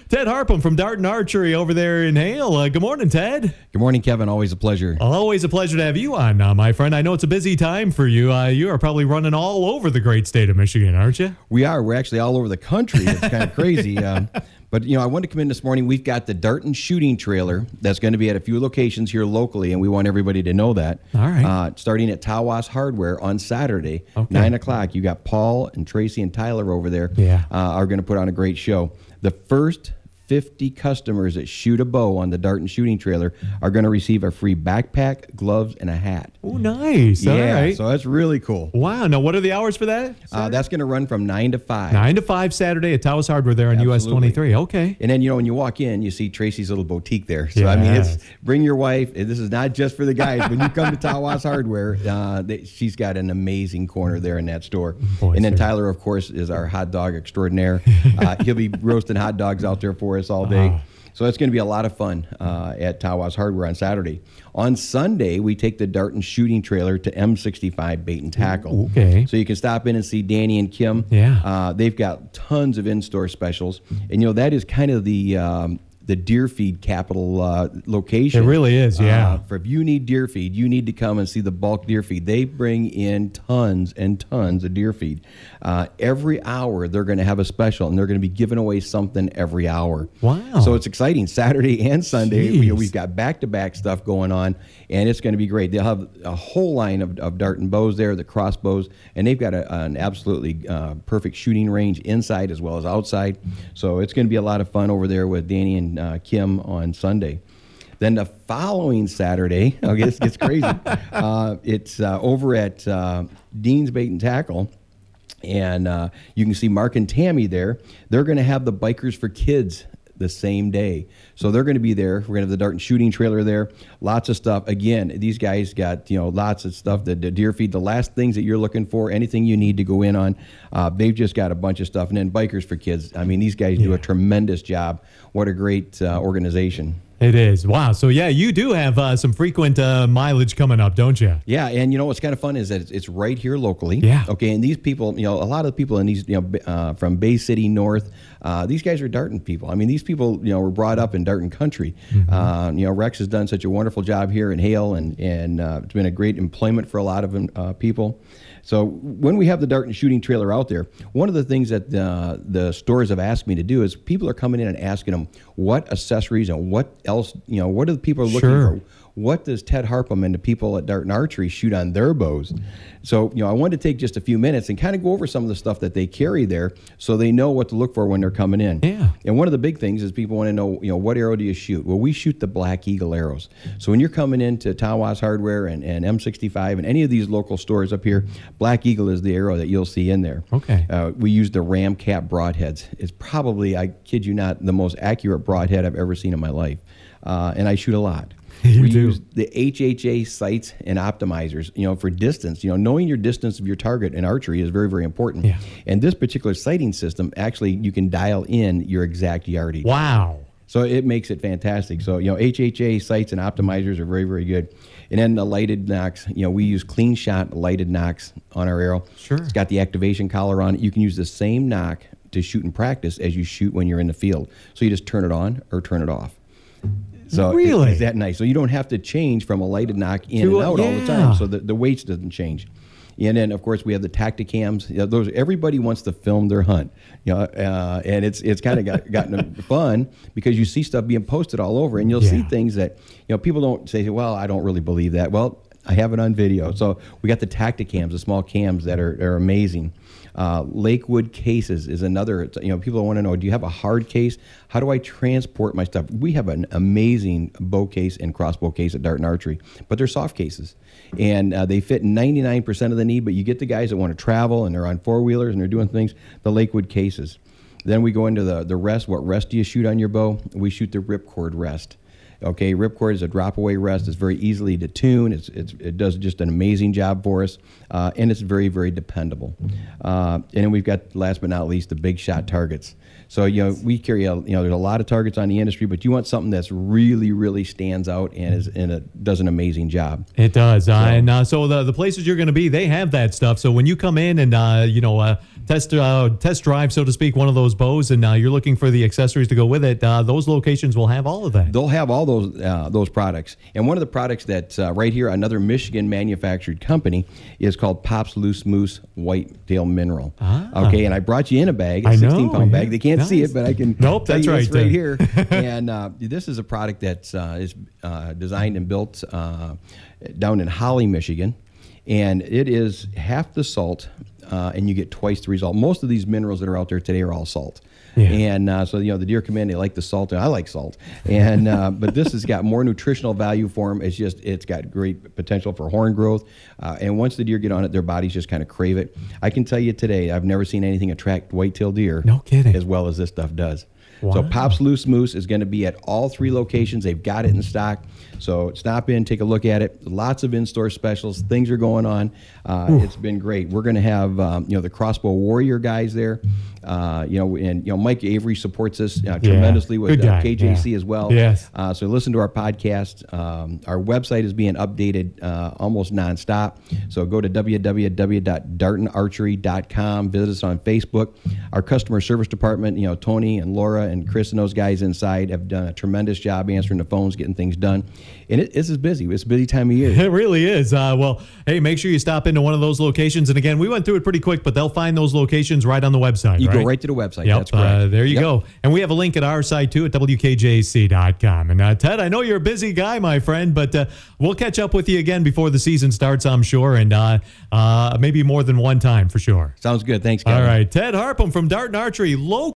Ted Harpham from Darton Archery over there in Hale. Good morning, Ted. Good morning, Kevin. Always a pleasure. Always a pleasure to have you on, my friend. I know it's a busy time for you. You are probably running all over the great state of Michigan, aren't you? We are. We're actually all over the country. It's kind of crazy. But, I wanted to come in this morning. We've got the Darton shooting trailer that's going to be at a few locations here locally, and we want everybody to know that. All right. Starting at Tawas Hardware on Saturday, 9 o'clock. You got Paul and Tracy and Tyler over there. Yeah. Are going to put on a great show. The first 50 customers that shoot a bow on the Darton shooting trailer are going to receive a free backpack, gloves, and a hat. Oh, nice. Yeah, All right. so that's really cool. Wow. Now, what are the hours for that? That's going to run from 9 to 5. 9 to 5 Saturday at Tawas Hardware there on US 23. Okay. And then, when you walk in, you see Tracy's little boutique there. So, I mean, it's bring your wife. This is not just for the guys. When you come to Tawas Hardware, she's got an amazing corner there in that store. Boy, and then Tyler, of course, is our hot dog extraordinaire. He'll be roasting hot dogs out there for us all day. So it's going to be a lot of fun at Tawas Hardware on Saturday. On Sunday, we take the Darton shooting trailer to M65 Bait and Tackle. Okay. So you can stop in and see Danny and Kim. Yeah. They've got tons of in-store specials. And, that is kind of the deer feed capital location. It really is, yeah. If you need deer feed, you need to come and see the bulk deer feed. They bring in tons and tons of deer feed. Every hour, they're going to have a special, and they're going to be giving away something every hour. Wow. So it's exciting. Saturday and Sunday, Jeez. we've got back-to-back stuff going on, and it's going to be great. They'll have a whole line of Darton bows there, the crossbows, and they've got an absolutely perfect shooting range inside as well as outside. So it's going to be a lot of fun over there with Danny and Kim on Sunday. Then the following Saturday, this gets crazy. It's over at Dean's Bait and Tackle, and you can see Mark and Tammy there. They're going to have the Bikers for Kids the same day. So they're going to be there. We're going to have the Darton shooting trailer there. Lots of stuff. Again, these guys got, lots of stuff. The deer feed, the last things that you're looking for, anything you need to go in on. They've just got a bunch of stuff. And then Bikers for Kids. I mean, these guys do a tremendous job. What a great organization. It is. Wow. So, yeah, you do have some frequent mileage coming up, don't you? Yeah, and what's kind of fun is that it's right here locally. Yeah. Okay, and these people, a lot of the people in these, from Bay City North, these guys are Darton people. I mean, these people, were brought up in Darton country. Mm-hmm. Rex has done such a wonderful job here in Hale, and it's been a great employment for a lot of people. So when we have the Darton shooting trailer out there, one of the things that the stores have asked me to do is people are coming in and asking them what accessories and what else, what are the people looking for? What does Ted Harpham and the people at Darton Archery shoot on their bows? So, I wanted to take just a few minutes and kind of go over some of the stuff that they carry there so they know what to look for when they're coming in. Yeah. And one of the big things is people want to know, what arrow do you shoot? Well, we shoot the Black Eagle arrows. So when you're coming into Tawas Hardware and M65 and any of these local stores up here, Black Eagle is the arrow that you'll see in there. Okay. We use the Ram Cap broadheads. It's probably, I kid you not, the most accurate broadhead I've ever seen in my life. And I shoot a lot. We use the HHA sights and optimizers, for distance. Knowing your distance of your target in archery is very, very important. Yeah. And this particular sighting system, actually, you can dial in your exact yardage. Wow. So it makes it fantastic. So, HHA sights and optimizers are very, very good. And then the lighted nocks, we use clean shot lighted nocks on our arrow. Sure. It's got the activation collar on it. You can use the same nock to shoot in practice as you shoot when you're in the field. So you just turn it on or turn it off. So really? It's that nice. So you don't have to change from a lighted knock in and out all the time. So the weights doesn't change. And then, of course, we have the Tacticams. Those everybody wants to film their hunt. And it's kind of gotten fun because you see stuff being posted all over, and you'll see things that people don't say. Well, I don't really believe that. Well, I have it on video. So we got the Tacticams, the small cams that are amazing. Lakewood cases is another. People want to know, do you have a hard case? How do I transport my stuff? We have an amazing bow case and crossbow case at Darton Archery, but they're soft cases. And they fit 99% of the need, but you get the guys that want to travel and they're on four-wheelers and they're doing things, the Lakewood cases. Then we go into the rest. What rest do you shoot on your bow? We shoot the ripcord rest. Okay, ripcord is a drop away rest. It's very easily to tune. It does just an amazing job for us, and it's very, very dependable. And then we've got, last but not least, the big shot targets. So, we carry there's a lot of targets on the industry, but you want something that's really, really stands out and it does an amazing job. It does. So the places you're going to be, they have that stuff. So when you come in and, test drive, so to speak, one of those bows, and you're looking for the accessories to go with it, those locations will have all of that. They'll have all those products. And one of the products that's right here, another Michigan manufactured company, is called Pop's Loose Moose Whitetail Mineral. Okay, and I brought you in a bag, a 16-pound bag. They can't see it, but I can tell you it's right here. And this is a product that is designed and built down in Holly, Michigan. And it is half the salt, and you get twice the result. Most of these minerals that are out there today are all salt. Yeah. And so, the deer come in, they like the salt, and I like salt. And but this has got more nutritional value for them. It's got great potential for horn growth. And once the deer get on it, their bodies just kind of crave it. I can tell you today, I've never seen anything attract whitetail deer as well as this stuff does. Wow. So Pop's Loose Moose is going to be at all 3 locations. They've got it in stock. So stop in, take a look at it. Lots of in-store specials. Things are going on. It's been great. We're going to have the Crossbow Warrior guys there. And Mike Avery supports us tremendously with KJC as well. Yes. So listen to our podcast. Our website is being updated almost nonstop. So go to www.dartonarchery.com. Visit us on Facebook. Our customer service department, Tony and Laura and Chris and those guys inside have done a tremendous job answering the phones, getting things done. And this is busy. It's a busy time of year. It really is. Well, hey, make sure you stop into one of those locations. And again, we went through it pretty quick, but they'll find those locations right on the website. You go right to the website. Yep, that's correct. There you go. And we have a link at our site, too, at WKJC.com. And Ted, I know you're a busy guy, my friend, but we'll catch up with you again before the season starts, I'm sure, and maybe more than one time for sure. Sounds good. Thanks, Kevin. All right. Ted Harpham from Darton Archery, local.